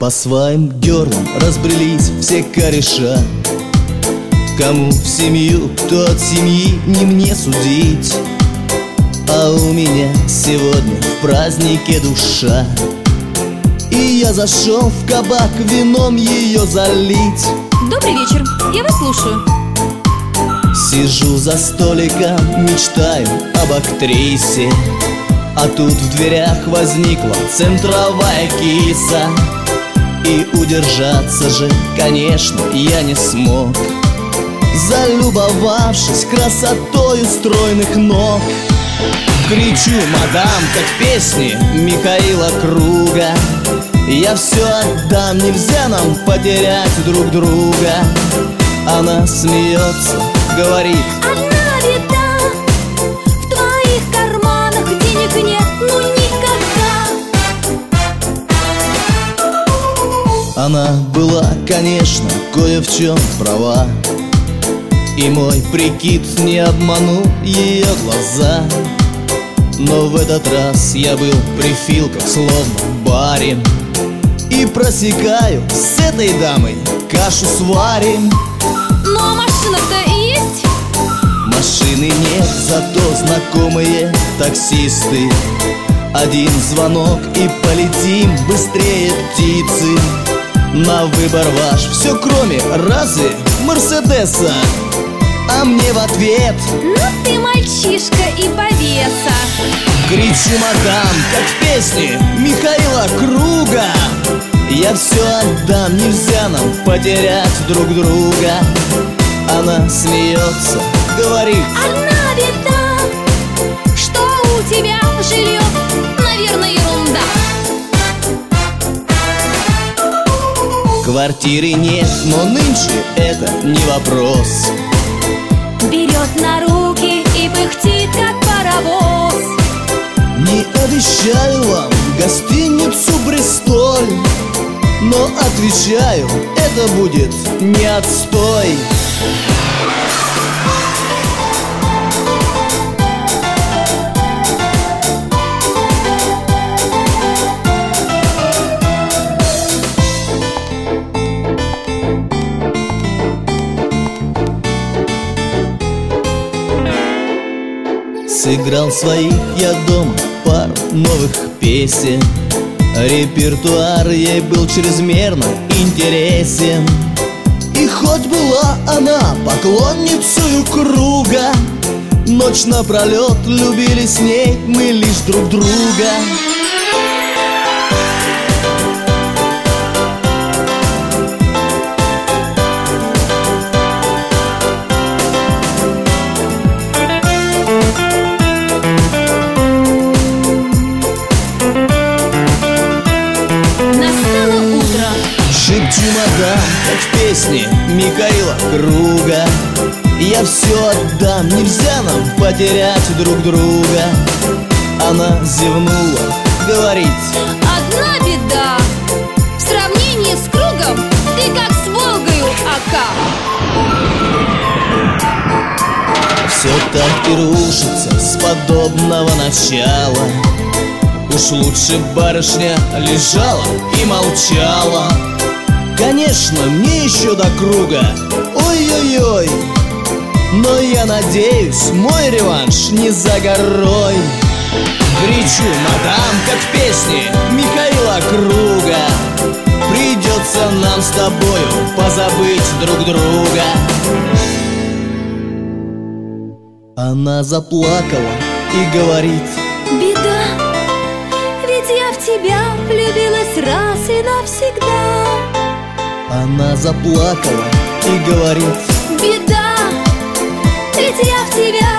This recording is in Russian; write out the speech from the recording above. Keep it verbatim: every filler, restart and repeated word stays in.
По своим герлам разбрелись все кореша. Кому в семью, кто от семьи, не мне судить. А у меня сегодня в празднике душа, и я зашел в кабак вином ее залить. Добрый вечер, я вас слушаю. Сижу за столиком, мечтаю об актрисе, а тут в дверях возникла центровая киса. И удержаться же, конечно, я не смог, залюбовавшись красотою стройных ног. Кричу мадам, как в песне Михаила Круга: я все отдам, нельзя нам потерять друг друга. Она смеется, говорит: одна беда, в твоих карманах денег нет, ну никогда. Она была, конечно, кое в чем права, и мой прикид не обманул ее глаза. Но в этот раз я был при филках, словно барин, и просекаю: с этой дамой кашу сварим. Ну а машина-то есть? Машины нет, зато знакомые таксисты. Один звонок и полетим быстрее птицы. На выбор ваш, все кроме разве Мерседеса. А мне в ответ: ну ты мальчишка и повеса. Кричу мадам, как в песне Михаила Круга: я все отдам, нельзя нам потерять друг друга. Она смеется, говорит: одна беда, что у тебя жилье, наверное, ерунда. Квартиры нет, но нынче это не вопрос. Берет на руки и пыхтит, как паровоз. Не обещаю вам гостиницу Бристоль, но отвечаю, это будет не отстой. Сыграл своих я дома пару новых песен. Репертуар ей был чрезмерно интересен. И хоть была она поклонницею Круга, ночь напролет любили с ней мы лишь друг друга. Шепчу мадам, как в песне Михаила Круга: я все отдам, нельзя нам потерять друг друга. Она зевнула, говорит: одна беда, в сравнении с Кругом ты как с Волгою Ока. Все так и рушится с подобного начала. Уж лучше барышня лежала и молчала. Конечно, мне еще до Круга, ой-ой-ой, но я надеюсь, мой реванш не за горой. Кричу мадам, как в песне Михаила Круга: придется нам с тобою позабыть друг друга. Она заплакала и говорит: беда, ведь я в тебя влюбилась раз и навсегда. Она заплакала и говорит: беда, ведь я в тебя